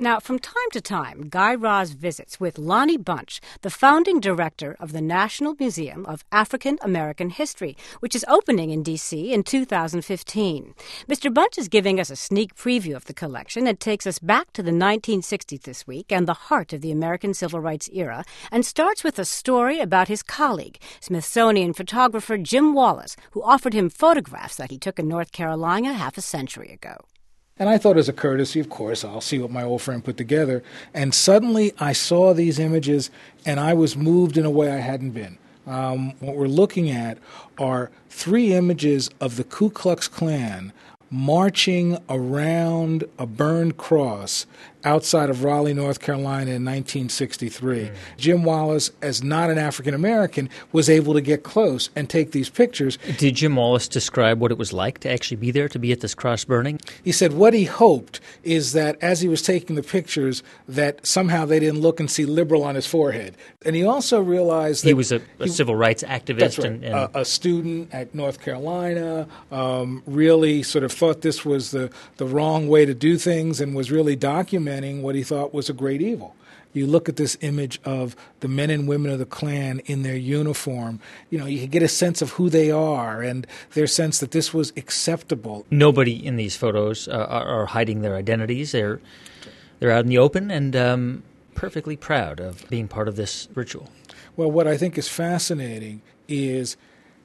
Now, from time to time, Guy Raz visits with Lonnie Bunch, the founding director of the National Museum of African American History, which is opening in D.C. in 2015. Mr. Bunch is giving us a sneak preview of the collection and takes us back to the 1960s this week and the heart of the American Civil Rights era, and starts with a story about his colleague, Smithsonian photographer Jim Wallace, who offered him photographs that he took in North Carolina half a century ago. And I thought, as a courtesy, of course, I'll see what my old friend put together. And suddenly I saw these images, and I was moved in a way I hadn't been. What we're looking at are 3 images of the Ku Klux Klan marching around a burned cross outside of Raleigh, North Carolina in 1963. Jim Wallace, as not an African American, was able to get close and take these pictures. Did Jim Wallace describe what it was like to actually be there, to be at this cross burning? He said what he hoped is that as he was taking the pictures, that somehow they didn't look and see liberal on his forehead. And he also realized that he was a civil rights activist. That's right. A student at North Carolina, really sort of thought this was the wrong way to do things and was really documenting what he thought was a great evil. You look at this image of the men and women of the Klan in their uniform, you can get a sense of who they are and their sense that this was acceptable. Nobody in these photos are hiding their identities. They're out in the open and perfectly proud of being part of this ritual. Well, what I think is fascinating is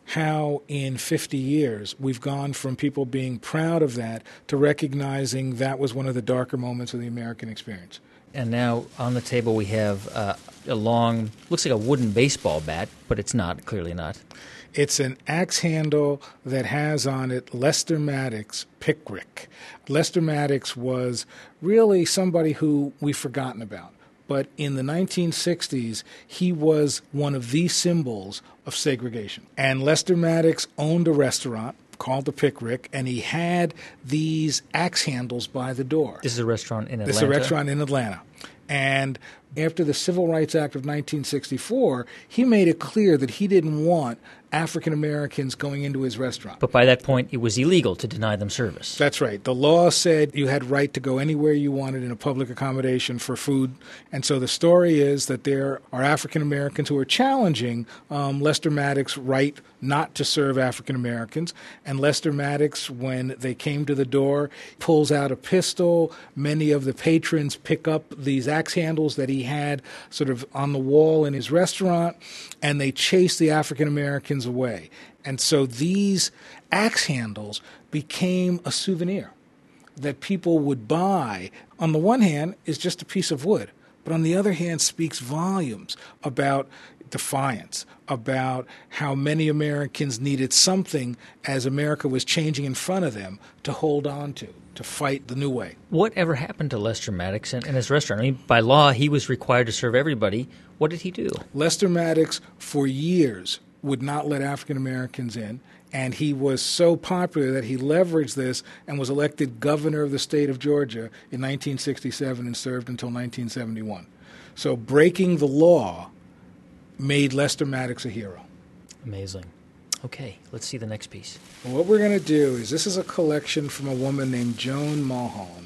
how in 50 years we've gone from people being proud of that to recognizing that was one of the darker moments of the American experience. And now on the table we have a long, looks like a wooden baseball bat, but it's not, clearly not. It's an axe handle that has on it Lester Maddox Pickwick. Lester Maddox was really somebody who we've forgotten about. But in the 1960s, he was one of the symbols of segregation. And Lester Maddox owned a restaurant called the Pickwick, and he had these axe handles by the door. This is a restaurant in Atlanta? This is a restaurant in Atlanta. And after the Civil Rights Act of 1964, he made it clear that he didn't want African Americans going into his restaurant. But by that point, it was illegal to deny them service. That's right. The law said you had right to go anywhere you wanted in a public accommodation for food. And so the story is that there are African Americans who are challenging Lester Maddox's right not to serve African Americans. And Lester Maddox, when they came to the door, pulls out a pistol. Many of the patrons pick up these axe handles that he had sort of on the wall in his restaurant, and they chase the African Americans away. And so these axe handles became a souvenir that people would buy. On the one hand, is just a piece of wood, but on the other hand speaks volumes about defiance, about how many Americans needed something as America was changing in front of them to hold on to fight the new way. What ever happened to Lester Maddox in his restaurant? I mean, by law, he was required to serve everybody. What did he do? Lester Maddox, for years, would not let African Americans in, and he was so popular that he leveraged this and was elected governor of the state of Georgia in 1967 and served until 1971. So breaking the law made Lester Maddox a hero. Amazing. Okay, let's see the next piece. Well, what we're going to do is, this is a collection from a woman named Joan Mulholland,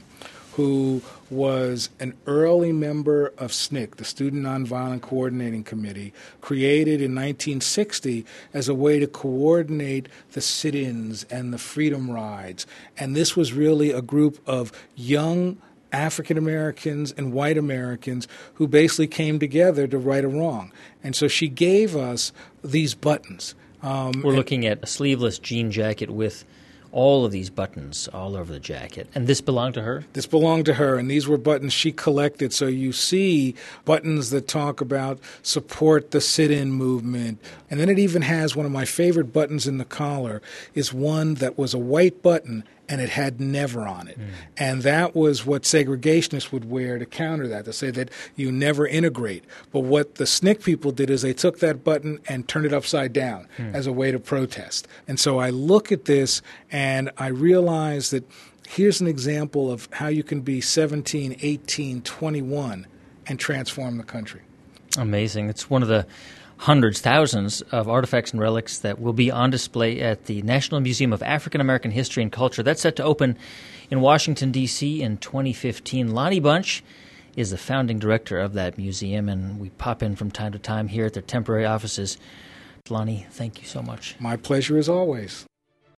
who was an early member of SNCC, the Student Nonviolent Coordinating Committee, created in 1960 as a way to coordinate the sit-ins and the freedom rides. And this was really a group of young African Americans and white Americans who basically came together to right a wrong. And so she gave us these buttons. We're looking at a sleeveless jean jacket with all of these buttons all over the jacket. And this belonged to her? This belonged to her, and these were buttons she collected. So you see buttons that talk about support the sit-in movement. And then it even has one of my favorite buttons in the collar is one that was a white button, and it had never on it. And that was what segregationists would wear to counter that, to say that you never integrate. But what the SNCC people did is they took that button and turned it upside down as a way to protest. And so I look at this and I realize that here's an example of how you can be 17, 18, 21 and transform the country. Amazing. It's one of the hundreds, thousands of artifacts and relics that will be on display at the National Museum of African American History and Culture. That's set to open in Washington, D.C. in 2015. Lonnie Bunch is the founding director of that museum, and we pop in from time to time here at their temporary offices. Lonnie, thank you so much. My pleasure as always.